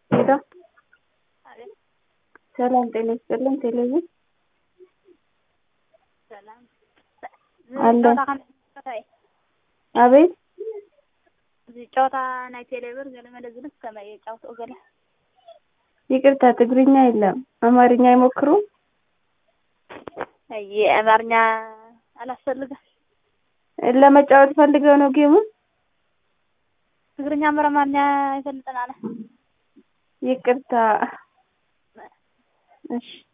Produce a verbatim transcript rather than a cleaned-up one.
ሄሎ አቤት ሰላም ጤና ይስጥልን። ቴሌቪዥን ሰላም አለ። ጨዋታ ከመይ አቤት ጨዋታ ናይ ቴሌብር ገለመለ ዝልክ ከመይ ጫውተው ገለ ይቅርታ ትግርኛ የለም አማርኛ ይሞክሩ። አይ አማርኛ አላስፈልግም። ለመጫወት ፈልገው ነው ጌሙ። ትግርኛ አማርኛ ይፈልጠናል። ይቅርታ እሺ